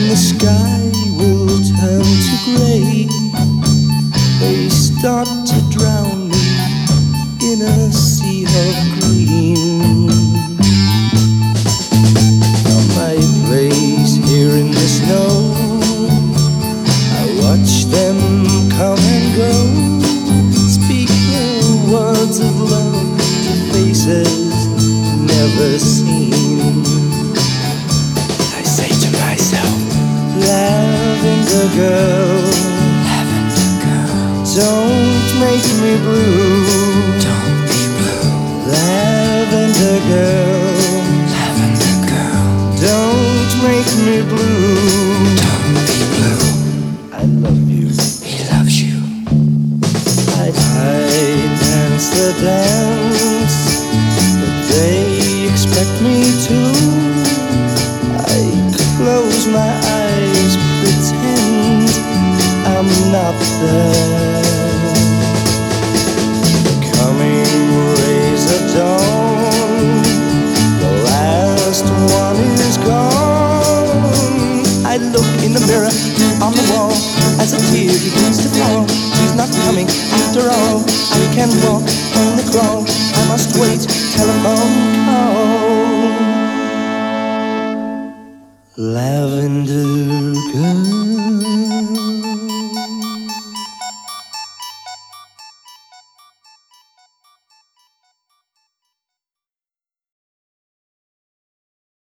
the sky will turn to grey, they start to drown me in a sea of green. From my place here in the snow, I watch them come and go, speak the words of love to faces never seen. I say to myself, Lavender girl, Lavender girl, don't make me blue. Don't be blue. Lavender girl, Lavender girl, don't make me blue. Don't be blue. I love you. He loves you. I dance the dance that they expect me to. I close my eyes, pretend I'm not there. The coming rays of dawn, the last one is gone. I look in the mirror on the wall as a tear begins to fall. She's not coming after all. I can walk, only crawl. I must wait, telephone call. Lavender